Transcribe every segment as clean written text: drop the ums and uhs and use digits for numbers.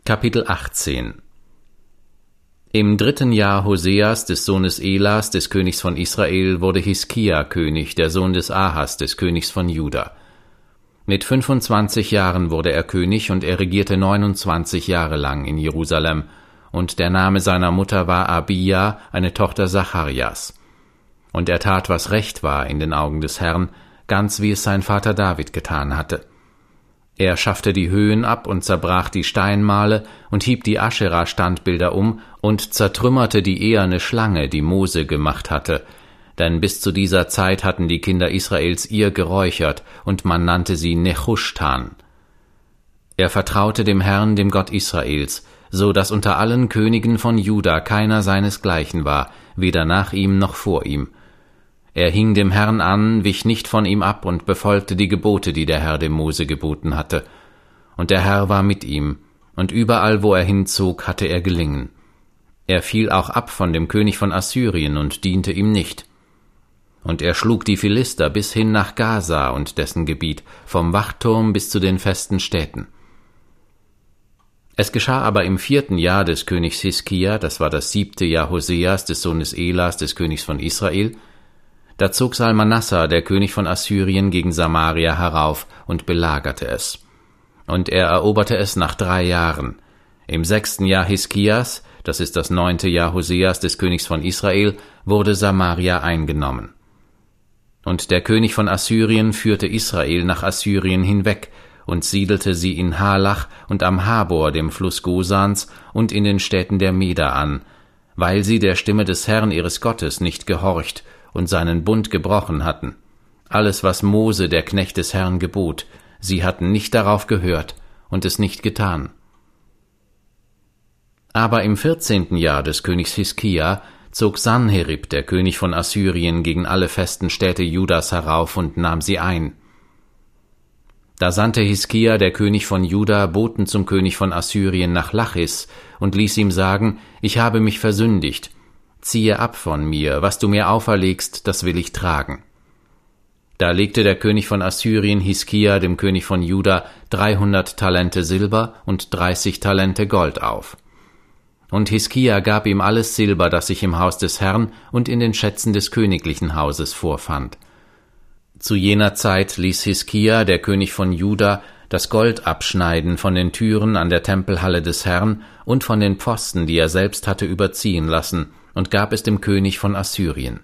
Kapitel 18. Im 3. Jahr Hoseas, des Sohnes Elas, des Königs von Israel, wurde Hiskia König, der Sohn des Ahas, des Königs von Juda. Mit 25 Jahren wurde er König, und er regierte 29 Jahre lang in Jerusalem, und der Name seiner Mutter war Abia, eine Tochter Sacharjas. Und er tat, was recht war in den Augen des Herrn, ganz wie es sein Vater David getan hatte. Er schaffte die Höhen ab und zerbrach die Steinmale und hieb die Aschera-Standbilder um und zertrümmerte die eherne Schlange, die Mose gemacht hatte, denn bis zu dieser Zeit hatten die Kinder Israels ihr geräuchert, und man nannte sie Nechushtan. Er vertraute dem Herrn, dem Gott Israels, so dass unter allen Königen von Juda keiner seinesgleichen war, weder nach ihm noch vor ihm. Er hing dem Herrn an, wich nicht von ihm ab und befolgte die Gebote, die der Herr dem Mose geboten hatte. Und der Herr war mit ihm, und überall, wo er hinzog, hatte er gelingen. Er fiel auch ab von dem König von Assyrien und diente ihm nicht. Und er schlug die Philister bis hin nach Gaza und dessen Gebiet, vom Wachturm bis zu den festen Städten. Es geschah aber im 4. Jahr des Königs Hiskia, das war das 7. Jahr Hoseas, des Sohnes Elas, des Königs von Israel, da zog Salmanassar, der König von Assyrien, gegen Samaria herauf und belagerte es. Und er eroberte es nach 3 Jahren. Im 6. Jahr Hiskias, das ist das 9. Jahr Hoseas, des Königs von Israel, wurde Samaria eingenommen. Und der König von Assyrien führte Israel nach Assyrien hinweg und siedelte sie in Halach und am Habor, dem Fluss Gosans, und in den Städten der Meder an, weil sie der Stimme des Herrn ihres Gottes nicht gehorcht und seinen Bund gebrochen hatten. Alles, was Mose, der Knecht des Herrn, gebot, sie hatten nicht darauf gehört und es nicht getan. Aber im 14. Jahr des Königs Hiskia zog Sanherib, der König von Assyrien, gegen alle festen Städte Judas herauf und nahm sie ein. Da sandte Hiskia, der König von Juda, Boten zum König von Assyrien nach Lachis und ließ ihm sagen: Ich habe mich versündigt. Ziehe ab von mir, was du mir auferlegst, das will ich tragen. Da legte der König von Assyrien Hiskia, dem König von Juda, 300 Talente Silber und 30 Talente Gold auf. Und Hiskia gab ihm alles Silber, das sich im Haus des Herrn und in den Schätzen des königlichen Hauses vorfand. Zu jener Zeit ließ Hiskia, der König von Juda, das Gold abschneiden von den Türen an der Tempelhalle des Herrn und von den Pfosten, die er selbst hatte überziehen lassen, und gab es dem König von Assyrien.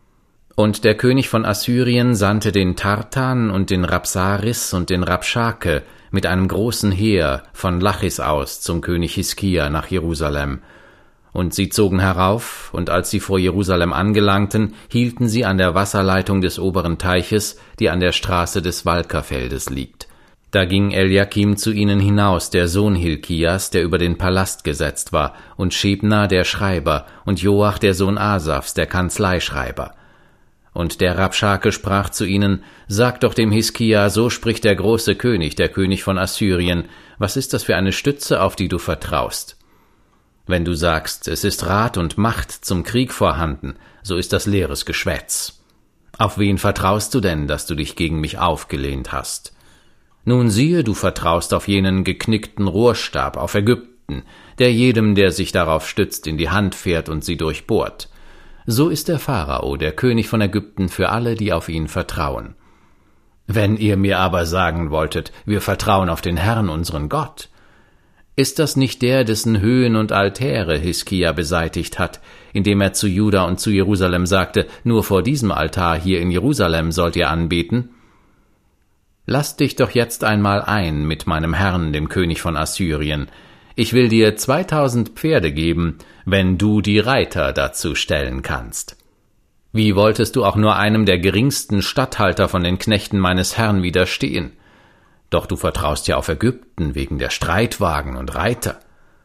Und der König von Assyrien sandte den Tartan und den Rabsaris und den Rabschake mit einem großen Heer von Lachis aus zum König Hiskia nach Jerusalem. Und sie zogen herauf, und als sie vor Jerusalem angelangten, hielten sie an der Wasserleitung des oberen Teiches, die an der Straße des Walkerfeldes liegt. Da ging Eliakim zu ihnen hinaus, der Sohn Hilkias, der über den Palast gesetzt war, und Schebna, der Schreiber, und Joach, der Sohn Asafs, der Kanzleischreiber. Und der Rabschake sprach zu ihnen: Sagt doch dem Hiskia, so spricht der große König, der König von Assyrien: Was ist das für eine Stütze, auf die du vertraust? Wenn du sagst, es ist Rat und Macht zum Krieg vorhanden, so ist das leeres Geschwätz. Auf wen vertraust du denn, dass du dich gegen mich aufgelehnt hast? Nun siehe, du vertraust auf jenen geknickten Rohrstab, auf Ägypten, der jedem, der sich darauf stützt, in die Hand fährt und sie durchbohrt. So ist der Pharao, der König von Ägypten, für alle, die auf ihn vertrauen. Wenn ihr mir aber sagen wolltet, wir vertrauen auf den Herrn, unseren Gott, ist das nicht der, dessen Höhen und Altäre Hiskia beseitigt hat, indem er zu Juda und zu Jerusalem sagte: Nur vor diesem Altar hier in Jerusalem sollt ihr anbeten? Lass dich doch jetzt einmal ein mit meinem Herrn, dem König von Assyrien. Ich will dir 2000 Pferde geben, wenn du die Reiter dazu stellen kannst. Wie wolltest du auch nur einem der geringsten Statthalter von den Knechten meines Herrn widerstehen? Doch du vertraust ja auf Ägypten wegen der Streitwagen und Reiter.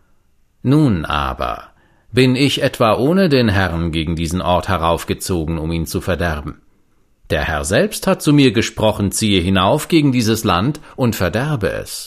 Nun aber, bin ich etwa ohne den Herrn gegen diesen Ort heraufgezogen, um ihn zu verderben? Der Herr selbst hat zu mir gesprochen: Ziehe hinauf gegen dieses Land und verderbe es.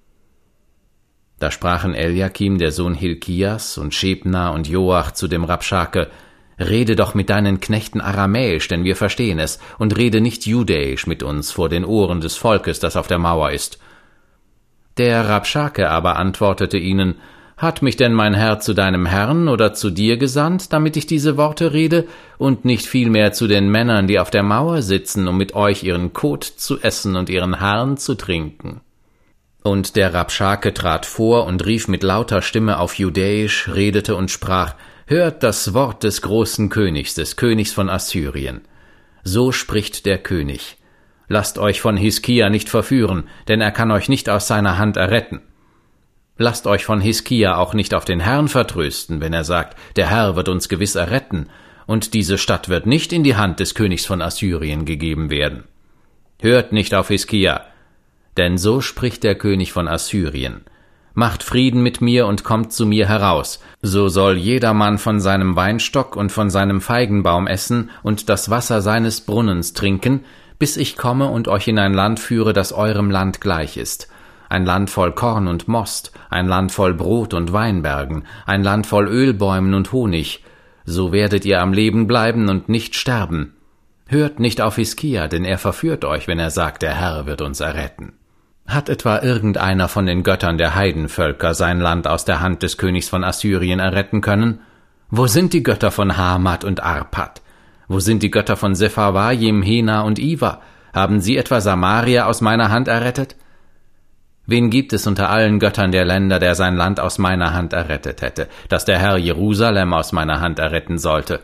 Da sprachen Eliakim, der Sohn Hilkias, und Schebna und Joach zu dem Rabschake: Rede doch mit deinen Knechten aramäisch, denn wir verstehen es, und rede nicht judäisch mit uns vor den Ohren des Volkes, das auf der Mauer ist. Der Rabschake aber antwortete ihnen: Hat mich denn mein Herr zu deinem Herrn oder zu dir gesandt, damit ich diese Worte rede, und nicht vielmehr zu den Männern, die auf der Mauer sitzen, um mit euch ihren Kot zu essen und ihren Harn zu trinken? Und der Rabschake trat vor und rief mit lauter Stimme auf Judäisch, redete und sprach: Hört das Wort des großen Königs, des Königs von Assyrien. So spricht der König: Lasst euch von Hiskia nicht verführen, denn er kann euch nicht aus seiner Hand erretten. Lasst euch von Hiskia auch nicht auf den Herrn vertrösten, wenn er sagt, der Herr wird uns gewiss erretten, und diese Stadt wird nicht in die Hand des Königs von Assyrien gegeben werden. Hört nicht auf Hiskia, denn so spricht der König von Assyrien: Macht Frieden mit mir und kommt zu mir heraus, so soll jedermann von seinem Weinstock und von seinem Feigenbaum essen und das Wasser seines Brunnens trinken, bis ich komme und euch in ein Land führe, das eurem Land gleich ist. Ein Land voll Korn und Most, ein Land voll Brot und Weinbergen, ein Land voll Ölbäumen und Honig. So werdet ihr am Leben bleiben und nicht sterben. Hört nicht auf Hiskia, denn er verführt euch, wenn er sagt, der Herr wird uns erretten. Hat etwa irgendeiner von den Göttern der Heidenvölker sein Land aus der Hand des Königs von Assyrien erretten können? Wo sind die Götter von Hamat und Arpad? Wo sind die Götter von Sepharvaim, Hena und Iva? Haben sie etwa Samaria aus meiner Hand errettet? Wen gibt es unter allen Göttern der Länder, der sein Land aus meiner Hand errettet hätte, dass der Herr Jerusalem aus meiner Hand erretten sollte?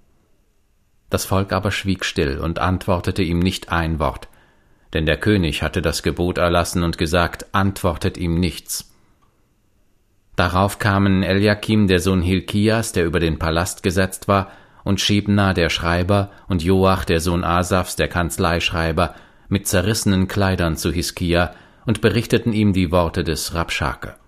Das Volk aber schwieg still und antwortete ihm nicht ein Wort, denn der König hatte das Gebot erlassen und gesagt: Antwortet ihm nichts. Darauf kamen Eliakim, der Sohn Hilkias, der über den Palast gesetzt war, und Schebna, der Schreiber, und Joach, der Sohn Asafs, der Kanzleischreiber, mit zerrissenen Kleidern zu Hiskia und berichteten ihm die Worte des Rabschake.